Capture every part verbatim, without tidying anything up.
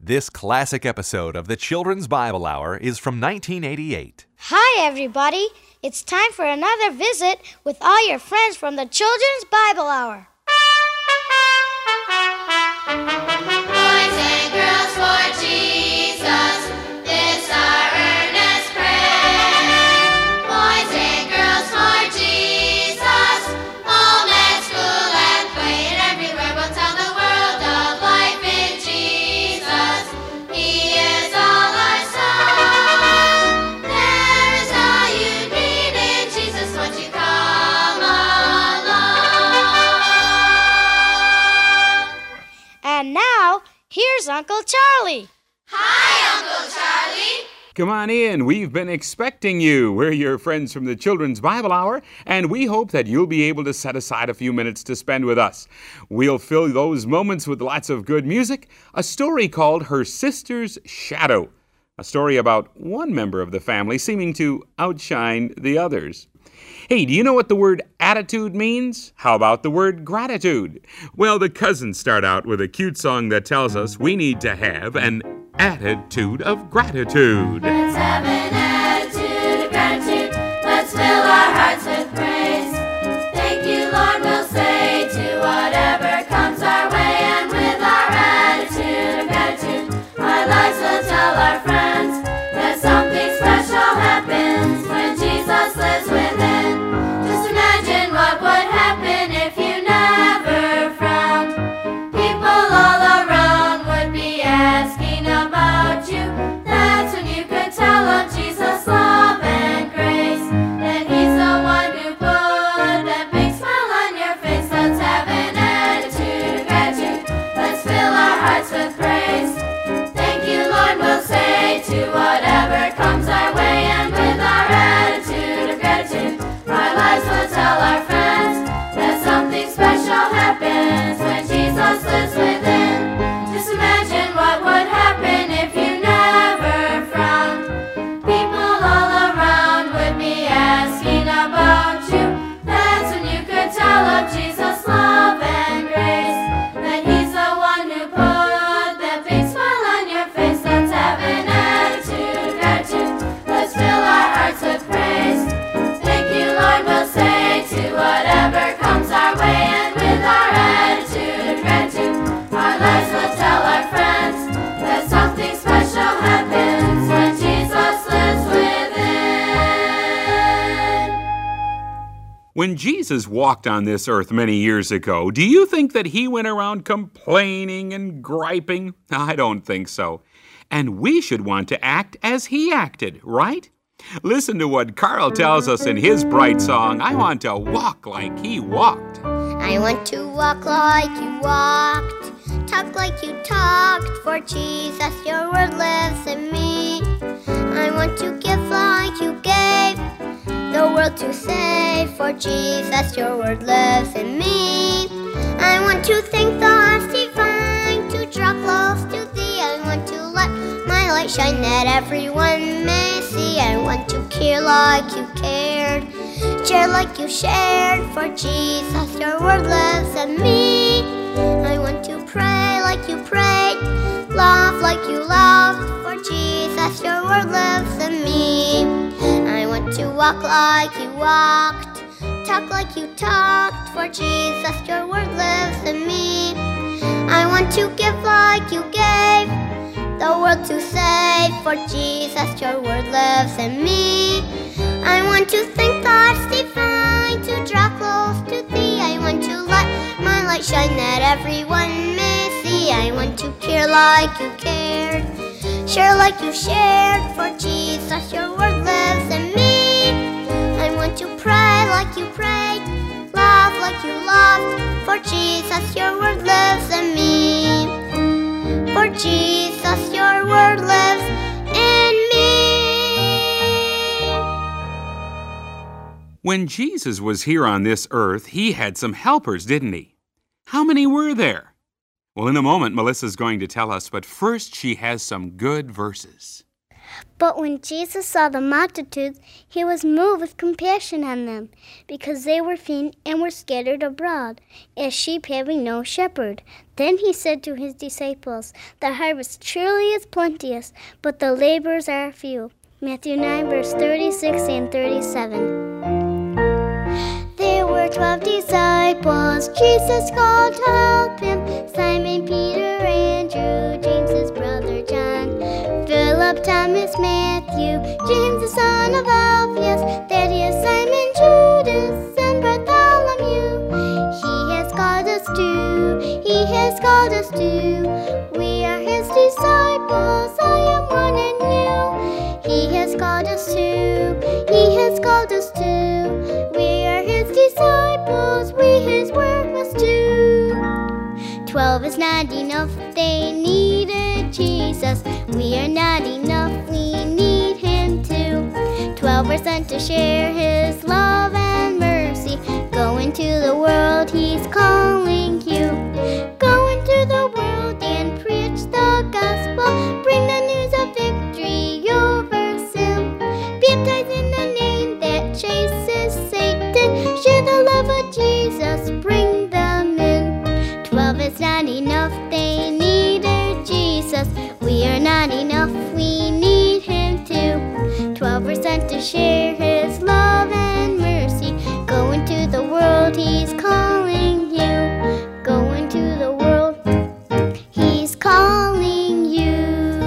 This classic episode of the Children's Bible Hour is from nineteen eighty-eight. Hi, everybody. It's time for another visit with all your friends from the Children's Bible Hour. Boys and girls for Jesus, this our earnest prayer. Boys and girls for Jesus, home and school and play and everywhere we'll tell the world of life in Jesus. He is all our song. There is all you need in Jesus. Won't you come along? And now, here's Uncle Charlie. Hi, Uncle Charlie. Come on in. We've been expecting you. We're your friends from the Children's Bible Hour, and we hope that you'll be able to set aside a few minutes to spend with us. We'll fill those moments with lots of good music, a story called Her Sister's Shadow, a story about one member of the family seeming to outshine the others. Hey, do you know what the word attitude means? How about the word gratitude? Well, the cousins start out with a cute song that tells us we need to have an attitude of gratitude. Let's have an attitude of gratitude. Let's fill our hearts with praise. Thank you, Lord, we'll say to whatever comes our way. And with our attitude of gratitude, our lives will tell our friends that something special happens when Jesus lives within. Just imagine what would happen if you never frowned. People all around would be asking about you. That's when you could tell of Jesus' love and grace, that He's the one who put that big smile on your face. Let's have an attitude of gratitude. Let's fill our hearts with praise. Thank you, Lord, we'll say to whatever comes our way. And with our attitude of gratitude, our lives will tell our friends that something special happens when Jesus lives within. Just imagine what would happen if you never frowned. People all around would be asking about you. That's when you could tell of Jesus' love and grace, that He's the one who put that big smile on your face. Let's have an attitude of gratitude. Let's fill our hearts with praise. Thank you, Lord, we'll say to whatever comes our way. And with our attitude of gratitude, our lives will tell our friends that something special happens when Jesus lives within. When Jesus walked on this earth many years ago, do you think that He went around complaining and griping? I don't think so. And we should want to act as He acted, right? Listen to what Carl tells us in his bright song, I Want to Walk Like He Walked. I want to walk like you walked, talk like you talked, for Jesus, your word lives in me. I want to give like you gave, the world to save, for Jesus, your word lives in me. I want to think thoughts divine, to draw close to Thee. I want to let my light shine that everyone may see. I want to care like you cared, share like you shared, for Jesus, your word lives in me. I want to pray like you prayed, love like you loved, for Jesus, your word lives in me. I want to walk like you walked, talk like you talked, for Jesus, your word lives in me. I want to give like you gave, the world to save, for Jesus, your word lives in me. I want to think thoughts divine, to draw close to Thee. I want to let my light shine that everyone may see. I want to care like you cared, share like you shared, for Jesus, your word lives in me. I want to pray like you prayed, love like you loved, for Jesus, your word lives in me. For Jesus, your word lives in me. When Jesus was here on this earth, He had some helpers, didn't He? How many were there? Well, in a moment, Melissa's going to tell us, but first she has some good verses. But when Jesus saw the multitudes, he was moved with compassion on them, because they were faint and were scattered abroad, as sheep having no shepherd. Then he said to his disciples, The harvest truly is plenteous, but the laborers are few. Matthew nine, verse thirty-six and thirty-seven. There were twelve disciples Jesus called to help him, Simon, Peter, Andrew, James his brother John, Philip, Thomas, Matthew, James the son of Alphaeus, Thaddeus, Simon, Judas, and Bartholomew. He has called us to, he has called us to, we are his disciples, I am one and you. He has called us to, he has called us to, we are his disciples, we his work must do. Twelve is not enough, they needed Jesus. We are not enough, we need him too. Twelve are sent to share his love and mercy. Go into the world, he's calling you. Go into the world and preach the gospel. Bring the news of victory over sin. Baptize in the name that chases Satan. Share the love of Jesus, bring them in. Twelve is not enough, they needed Jesus. We are not enough, we need him too. Twelve are sent to share his love and mercy. Go into the world, he's calling you. Go into the world, he's calling you.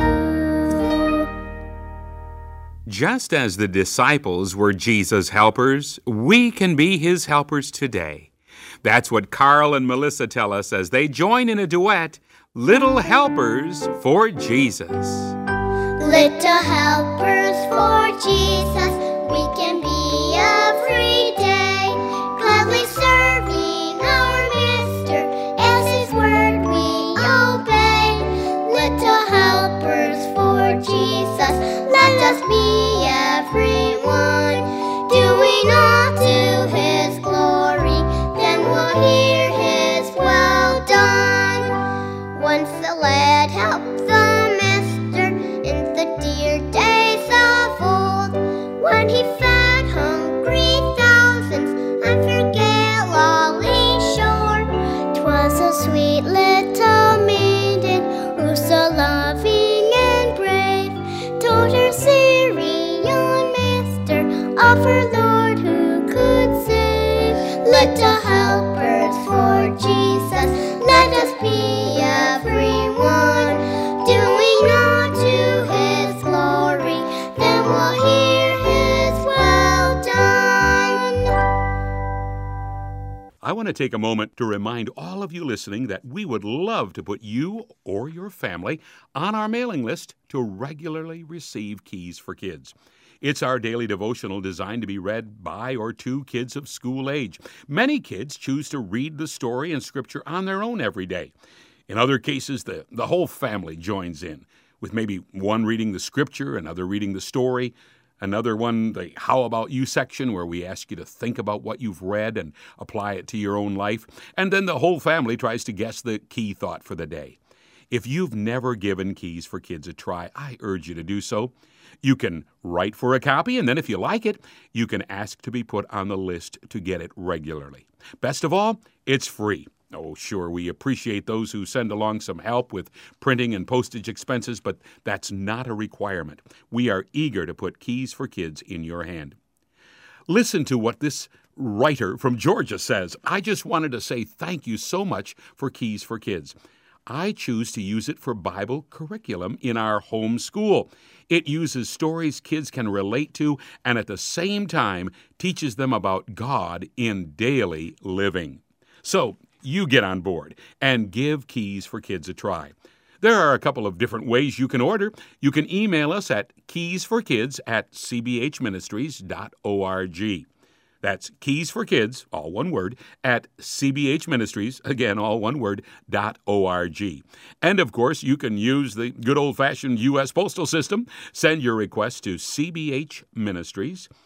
Just as the disciples were Jesus' helpers, we can be his helpers today. That's what Carl and Melissa tell us as they join in a duet, Little Helpers for Jesus. Little helpers for Jesus, we can be every day, gladly serving our Master as his word we obey. Little helpers for Jesus, let us be everyone, doing all to his glory, then we'll hear his well done. Once the lad helped the master in the dear days of old, when he fed hungry thousands on Forget-Lolly shore. 'Twas a sweet little maiden who so loving and brave told her Syrian master of her Lord who could save. Little helpers for Jesus, let us be everyone, doing all to his glory, then we'll hear his well done. I want to take a moment to remind all of you listening that we would love to put you or your family on our mailing list to regularly receive Keys for Kids. It's our daily devotional designed to be read by or to kids of school age. Many kids choose to read the story and scripture on their own every day. In other cases, the, the whole family joins in, with maybe one reading the scripture, another reading the story, another one, the How About You section, where we ask you to think about what you've read and apply it to your own life, and then the whole family tries to guess the key thought for the day. If you've never given Keys for Kids a try, I urge you to do so. You can write for a copy, and then if you like it, you can ask to be put on the list to get it regularly. Best of all, it's free. Oh, sure, we appreciate those who send along some help with printing and postage expenses, but that's not a requirement. We are eager to put Keys for Kids in your hand. Listen to what this writer from Georgia says. I just wanted to say thank you so much for Keys for Kids. I choose to use it for Bible curriculum in our home school. It uses stories kids can relate to and at the same time teaches them about God in daily living. So you get on board and give Keys for Kids a try. There are a couple of different ways you can order. You can email us at keysforkids at c b h ministries dot org. That's Keys for Kids, all one word, at C B H Ministries, again, all one word, dot O-R-G. And, of course, you can use the good old-fashioned U S postal system. Send your request to C B H Ministries,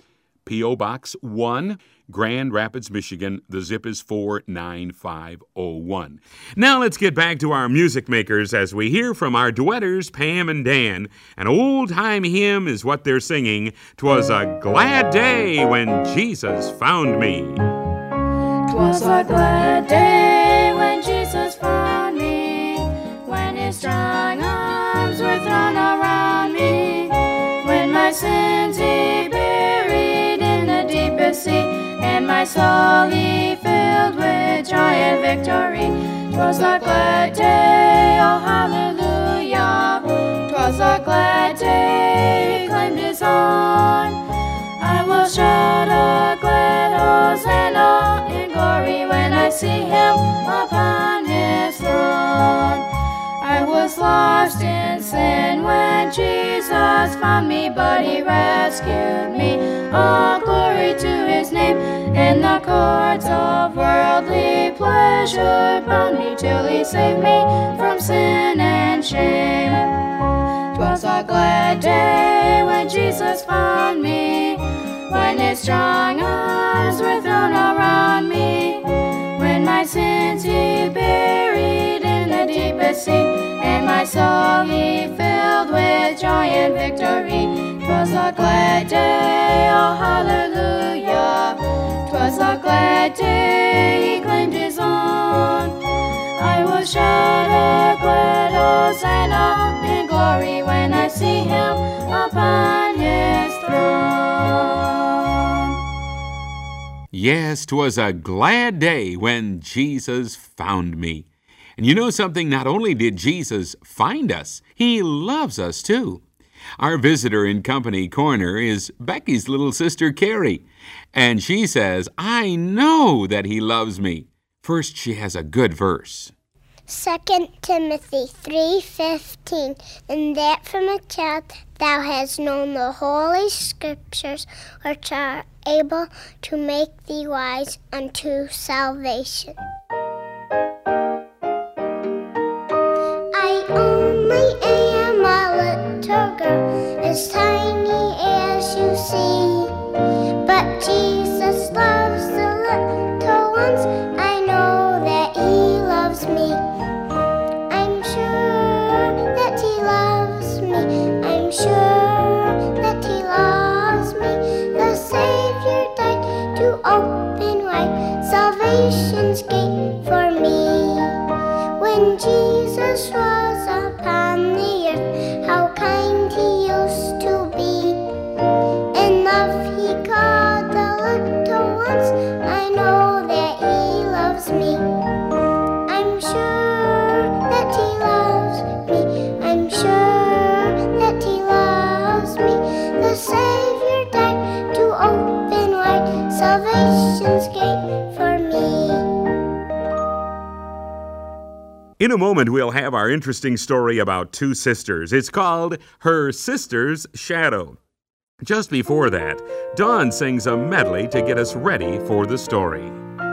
P O. Box one, Grand Rapids, Michigan. The zip is four nine five oh one. Now let's get back to our music makers as we hear from our duetters, Pam and Dan. An old-time hymn is what they're singing. 'Twas a glad day when Jesus found me. 'Twas a glad day when Jesus found me, when his strong arms were thrown around me, when my sins he buried in the deepest sea, and my soul he filled with joy and victory. 'Twas a glad day, oh hallelujah. 'Twas a glad day he claimed his own. I will shout a glad hosanna in glory when I see him upon his throne. I was lost in sin when Jesus found me, but he rescued me. All glory to his name. And the cords of worldly pleasure bound me till he saved me from sin and shame. 'Twas a glad day when Jesus found me, when his strong arms were thrown around me, when my sins he buried in the deepest sea, and my soul he filled with joy and victory. 'Twas a glad day, oh hallelujah. 'Twas a glad day he claimed his own. I will shout a glad hosanna in glory when I see him upon his throne. Yes, 'twas a glad day when Jesus found me. And you know something? Not only did Jesus find us, he loves us too. Our visitor in Company Corner is Becky's little sister, Carrie. And she says, I know that he loves me. First, she has a good verse. Second Timothy three fifteen, and that from a child thou hast known the holy scriptures, which are able to make thee wise unto salvation. I only am a little girl, as tiny as you see, but Jesus loves the little ones. I know that he loves me. I'm sure that he loves me. I'm sure that he loves me. The Savior died to open wide salvation's gate for me. When Jesus was upon the earth, how kind he used to be. In love he called the little ones. I know that he loves me. I'm sure that he loves me. I'm sure that he loves me. The Savior died to open wide salvation's gate for me. In a moment, we'll have our interesting story about two sisters. It's called Her Sister's Shadow. Just before that, Dawn sings a medley to get us ready for the story.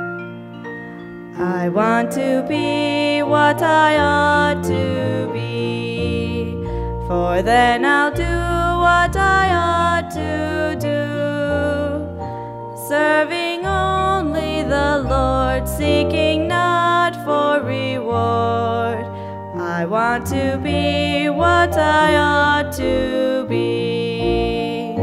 I want to be what I ought to be, for then I'll do what I ought to do, serving only the Lord, seeking not for reward. I want to be what I ought to be,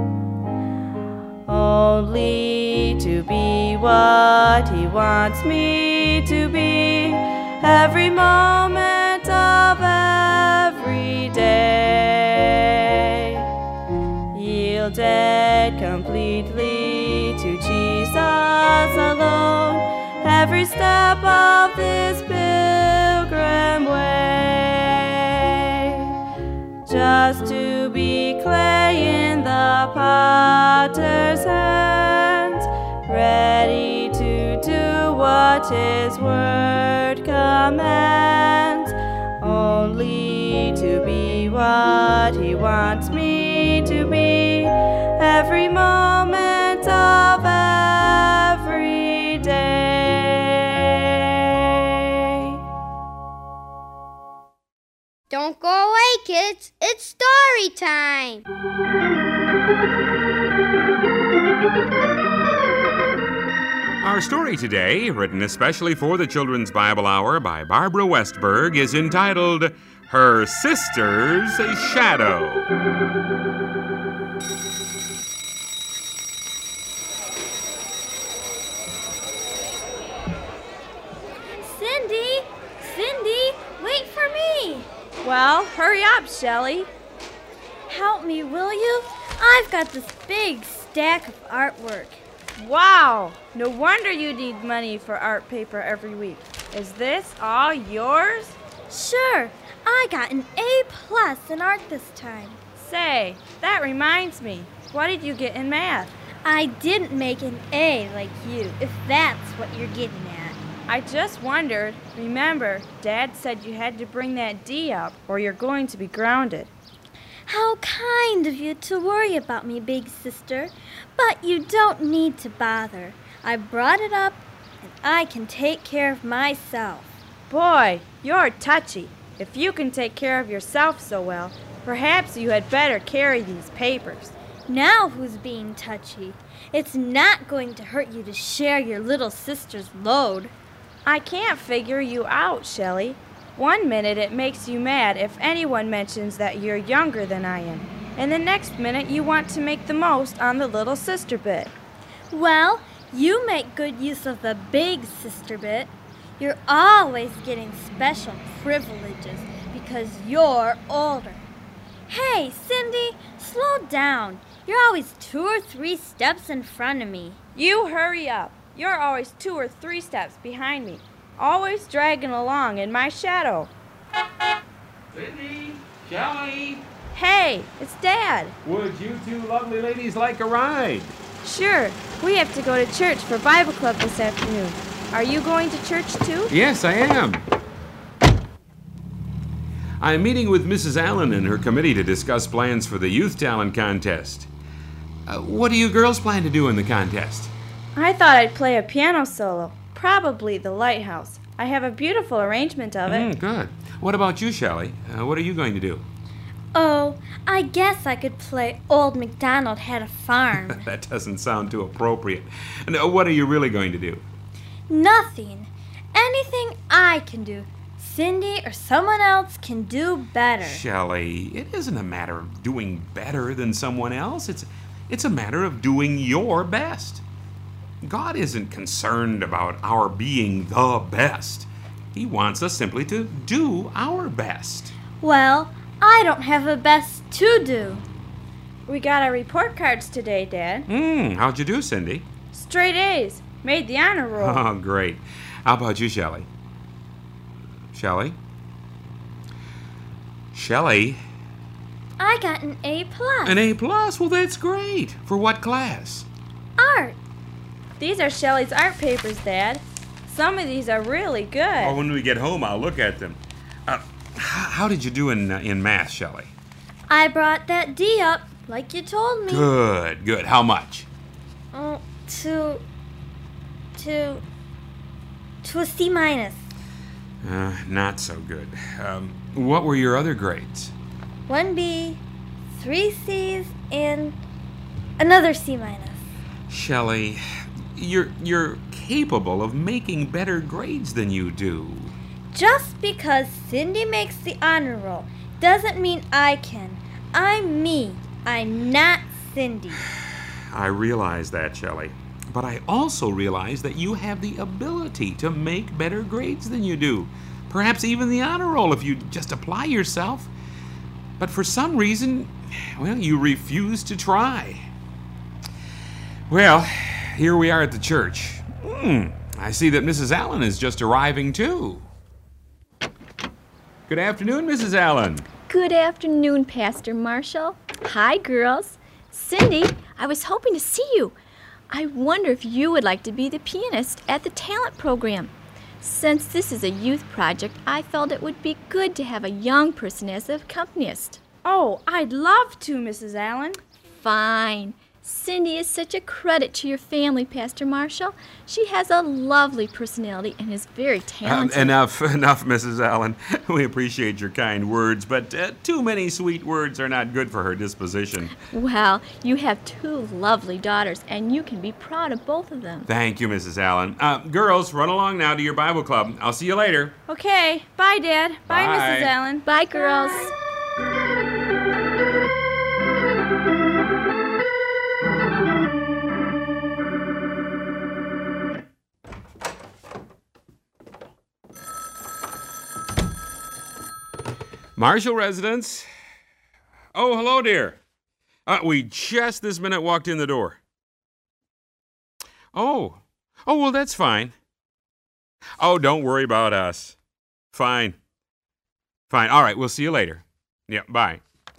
only to be what he wants me to be, every moment of every day, yielded completely to Jesus alone, every step of this pilgrim way, just to be clay in the potter's hands, ready to do what his word commands, only to be what he wants me to be, every moment of every day. Don't go away Hey kids, it's story time! Our story today, written especially for the Children's Bible Hour by Barbara Westberg, is entitled Her Sister's Shadow. Cindy! Cindy! Wait for me! Well, hurry up, Shelley. Help me, will you? I've got this big stack of artwork. Wow! No wonder you need money for art paper every week. Is this all yours? Sure. I got an A plus in art this time. Say, that reminds me. What did you get in math? I didn't make an A like you, if that's what you're getting at. I just wondered. Remember, Dad said you had to bring that D up or you're going to be grounded. How kind of you to worry about me, big sister. But you don't need to bother. I brought it up, and I can take care of myself. Boy, you're touchy. If you can take care of yourself so well, perhaps you had better carry these papers. Now who's being touchy? It's not going to hurt you to share your little sister's load. I can't figure you out, Shelley. One minute it makes you mad if anyone mentions that you're younger than I am, and the next minute you want to make the most on the little sister bit. Well, you make good use of the big sister bit. You're always getting special privileges because you're older. Hey, Cindy, slow down. You're always two or three steps in front of me. You hurry up. You're always two or three steps behind me, always dragging along in my shadow. Cindy, Shelley, Hey, it's Dad. would you two lovely ladies like a ride? Sure, we have to go to church for Bible Club this afternoon. Are you going to church too? Yes, I am. I'm meeting with Missus Allen and her committee to discuss plans for the Youth Talent Contest. Uh, what do you girls plan to do in the contest? I thought I'd play a piano solo, probably The Lighthouse. I have a beautiful arrangement of it. Mm, good. What about you, Shelley? Uh, what are you going to do? Oh, I guess I could play Old MacDonald Had a Farm. That doesn't sound too appropriate. And, uh, what are you really going to do? Nothing. Anything I can do, Cindy or someone else can do better. Shelley, it isn't a matter of doing better than someone else. It's, it's a matter of doing your best. God isn't concerned about our being the best. He wants us simply to do our best. Well, I don't have a best to do. We got our report cards today, Dad. Hmm, how'd you do, Cindy? Straight A's. Made the honor roll. Oh, great. How about you, Shelley? Shelley? Shelley? I got an A plus. An A plus? Well, that's great. For what class? Art. These are Shelley's art papers, Dad. Some of these are really good. Oh, when we get home, I'll look at them. Uh, h- how did you do in uh, in math, Shelley? I brought that D up, like you told me. Good, good. How much? Oh, to, to, to a C minus. Uh, not so good. Um, what were your other grades? One B, three C's, and another C minus. Shelley, you're you're capable of making better grades than you do. Just because Cindy makes the honor roll doesn't mean I can. I'm me. I'm not Cindy. I realize that, Shelley. But I also realize that you have the ability to make better grades than you do. Perhaps even the honor roll if you just apply yourself. But for some reason, well, you refuse to try. Well, here we are at the church. Hmm, I see that Missus Allen is just arriving too. Good afternoon, Missus Allen. Good afternoon, Pastor Marshall. Hi, girls. Cindy, I was hoping to see you. I wonder if you would like to be the pianist at the talent program. Since this is a youth project, I felt it would be good to have a young person as the accompanist. Oh, I'd love to, Missus Allen. Fine. Cindy is such a credit to your family, Pastor Marshall. She has a lovely personality and is very talented. Uh, enough, enough, Missus Allen. We appreciate your kind words, but uh, too many sweet words are not good for her disposition. Well, you have two lovely daughters, and you can be proud of both of them. Thank you, Missus Allen. Uh, girls, run along now to your Bible club. I'll see you later. Okay. Bye, Dad. Bye, Bye. Missus Allen. Bye, girls. Marshall residence. Oh, hello, dear. Uh, we just this minute walked in the door. Oh. Oh, well, that's fine. Oh, don't worry about us. Fine. Fine. All right, we'll see you later. Yeah, bye.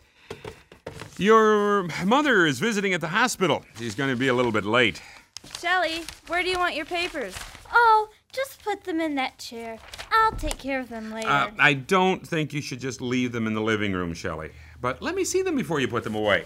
Your mother is visiting at the hospital. She's going to be a little bit late. Shelley, where do you want your papers? Oh, just put them in that chair. I'll take care of them later. Uh, I don't think you should just leave them in the living room, Shelley. But let me see them before you put them away.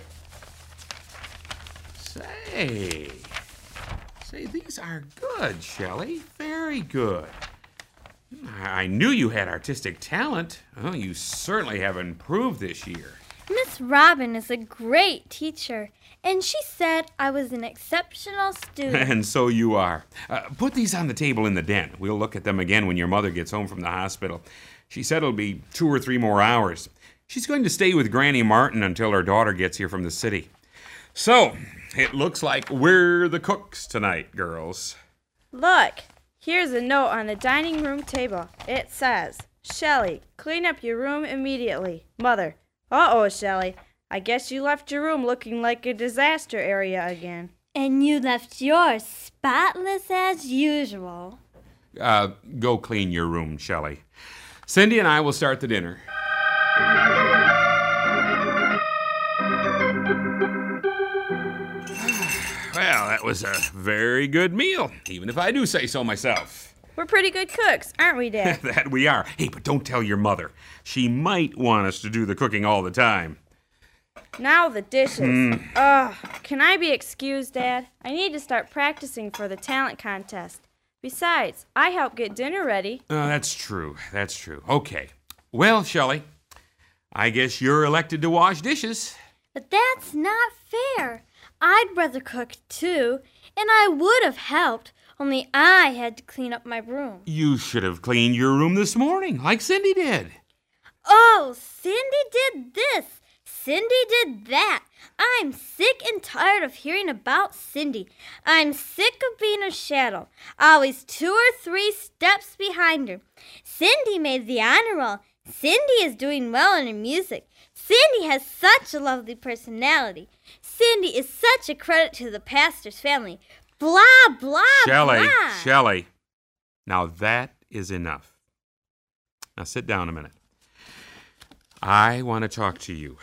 Say, say, these are good, Shelley. Very good. I knew you had artistic talent. Oh, you certainly have improved this year. Miss Robin is a great teacher, and she said I was an exceptional student. And so you are. Uh, put these on the table in the den. We'll look at them again when your mother gets home from the hospital. She said it'll be two or three more hours. She's going to stay with Granny Martin until her daughter gets here from the city. So, it looks like we're the cooks tonight, girls. Look, here's a note on the dining room table. It says, Shelley, clean up your room immediately. Mother. Uh-oh, Shelley. I guess you left your room looking like a disaster area again. And you left yours spotless as usual. Uh, go clean your room, Shelley. Cindy and I will start the dinner. Well, that was a very good meal, even if I do say so myself. We're pretty good cooks, aren't we, Dad? That we are. Hey, but don't tell your mother. She might want us to do the cooking all the time. Now the dishes. Mm. Ugh. Can I be excused, Dad? I need to start practicing for the talent contest. Besides, I help get dinner ready. Uh, that's true. That's true. Okay. Well, Shelley, I guess you're elected to wash dishes. But that's not fair. I'd rather cook too, and I would have helped, only I had to clean up my room. You should have cleaned your room this morning, like Cindy did. Oh, Cindy did this. Cindy did that. I'm sick and tired of hearing about Cindy. I'm sick of being a shadow, always two or three steps behind her. Cindy made the honor roll. Cindy is doing well in her music. Cindy has such a lovely personality. Cindy is such a credit to the pastor's family. Blah, blah, Shelley, blah. Shelley. Now that is enough. Now sit down a minute. I want to talk to you.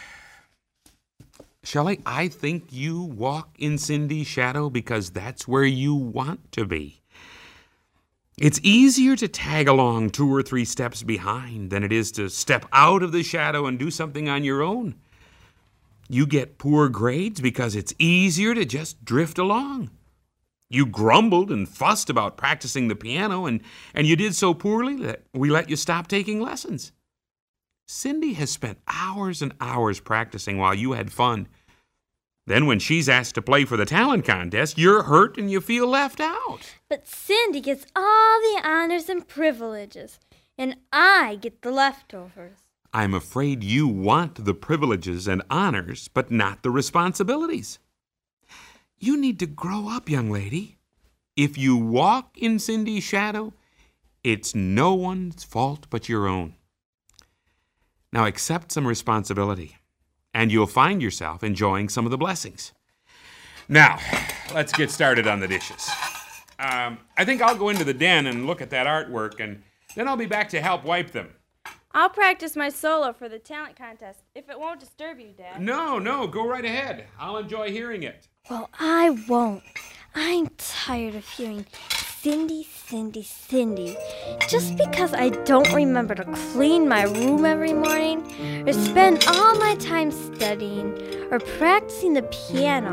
Shelley, I think you walk in Cindy's shadow because that's where you want to be. It's easier to tag along two or three steps behind than it is to step out of the shadow and do something on your own. You get poor grades because it's easier to just drift along. You grumbled and fussed about practicing the piano, and, and you did so poorly that we let you stop taking lessons. Cindy has spent hours and hours practicing while you had fun. Then when she's asked to play for the talent contest, you're hurt and you feel left out. But Cindy gets all the honors and privileges, and I get the leftovers. I'm afraid you want the privileges and honors, but not the responsibilities. You need to grow up, young lady. If you walk in Cindy's shadow, it's no one's fault but your own. Now accept some responsibility, and you'll find yourself enjoying some of the blessings. Now, let's get started on the dishes. Um, I think I'll go into the den and look at that artwork, and then I'll be back to help wipe them. I'll practice my solo for the talent contest, if it won't disturb you, Dad. No, no, go right ahead. I'll enjoy hearing it. Well, I won't. I'm tired of hearing Cindy, Cindy, Cindy. Just because I don't remember to clean my room every morning, or spend all my time studying, or practicing the piano,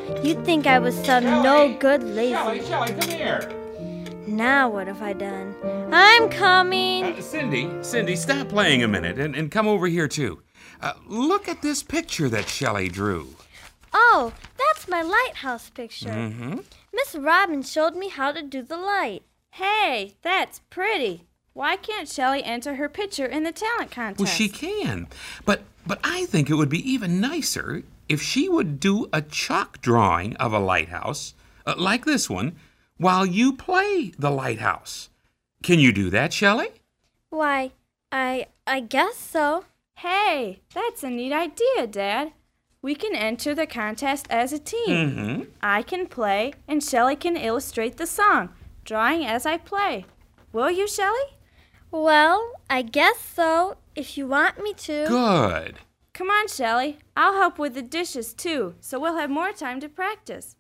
You'd think I was some no good lazy. Shelley, Shelley, come here. Now what have I done? I'm coming. Uh, Cindy, Cindy, stop playing a minute and, and come over here, too. Uh, look at this picture that Shelley drew. Oh, that's my lighthouse picture. Mm-hmm. Miss Robin showed me how to do the light. Hey, that's pretty. Why can't Shelley enter her picture in the talent contest? Well, she can. But, but I think it would be even nicer if she would do a chalk drawing of a lighthouse, uh, like this one, while you play the lighthouse. Can you do that, Shelley? Why, I I guess so. Hey, that's a neat idea, Dad. We can enter the contest as a team. Mm-hmm. I can play, and Shelley can illustrate the song, drawing as I play. Will you, Shelley? Well, I guess so, if you want me to. Good. Come on, Shelley. I'll help with the dishes, too, so we'll have more time to practice.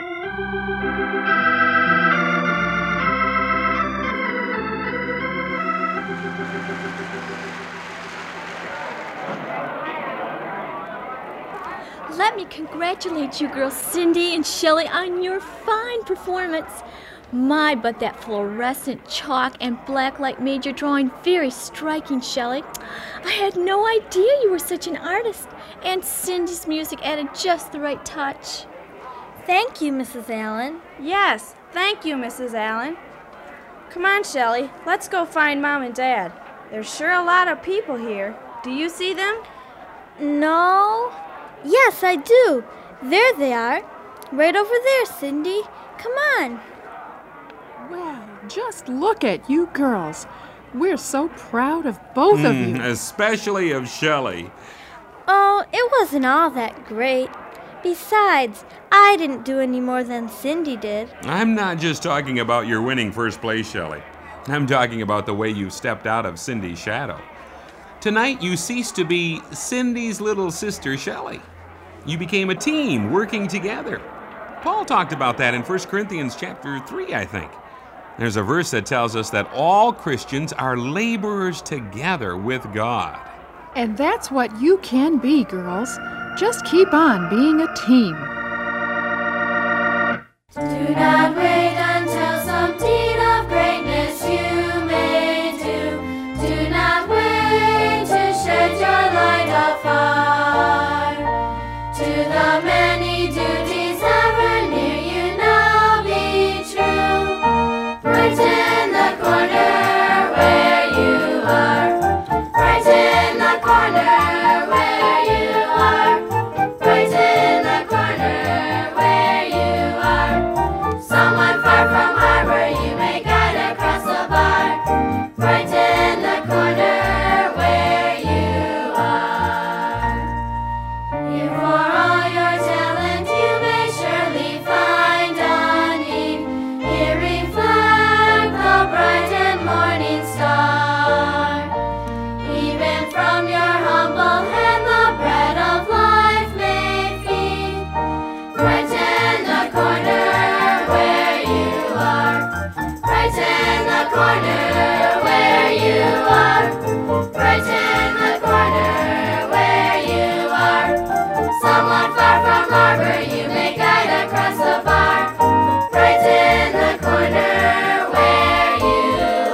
Let me congratulate you girls, Cindy and Shelley, on your fine performance. My, but that fluorescent chalk and black light made your drawing very striking, Shelley. I had no idea you were such an artist, and Cindy's music added just the right touch. Thank you, Missus Allen. Yes, thank you, Missus Allen. Come on, Shelley. Let's go find Mom and Dad. There's sure a lot of people here. Do you see them? No. Yes, I do. There they are. Right over there, Cindy. Come on. Well, just look at you girls. We're so proud of both of you. Especially of Shelley. Oh, it wasn't all that great. Besides, I didn't do any more than Cindy did. I'm not just talking about your winning first place, Shelley. I'm talking about the way you stepped out of Cindy's shadow. Tonight, you ceased to be Cindy's little sister, Shelley. You became a team working together. Paul talked about that in First Corinthians chapter three, I think. There's a verse that tells us that all Christians are laborers together with God. And that's what you can be, girls. Just keep on being a team. Do not wait until some deed of greatness you may do. Do not wait to shed your light afar. To the many duties ever near you now be true. Brighten the corner where you are. Brighten the corner where you are. Brighten the corner where you are. Someone far from harbor you may guide across the bar. Brighten the corner where you are. Here for all your talent you may surely find a need. Here reflect the bright and morning star. Even from your humble hand the bread of life may feed. Brighten the corner where you are. Brighten the corner where you are. Brighten the corner where you are. Someone far from harbor you may guide across the bar. Brighten the corner where you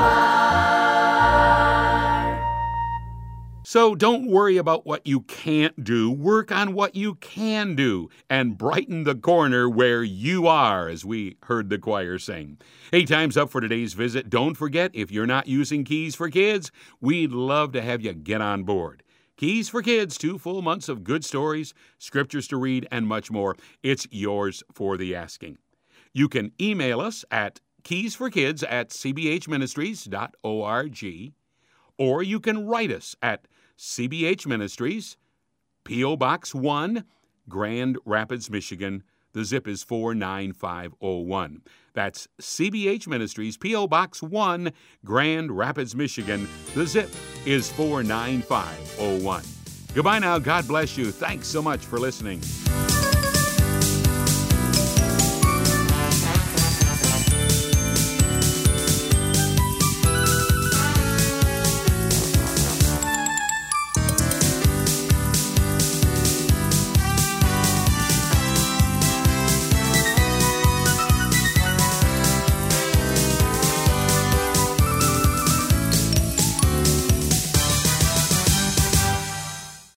are. So don't worry about what you can't do. Work on what you can do and brighten the corner where you are, as we heard the choir sing. Hey, time's up for today's visit. Don't forget, if you're not using Keys for Kids, we'd love to have you get on board. Keys for Kids, two full months of good stories, scriptures to read, and much more. It's yours for the asking. You can email us at keysforkids at c b h ministries dot org, or you can write us at C B H Ministries, P O. Box one, Grand Rapids, Michigan. The zip is four nine five oh one. That's C B H Ministries, P O. Box one, Grand Rapids, Michigan. The zip is four nine five oh one. Goodbye now. God bless you. Thanks so much for listening.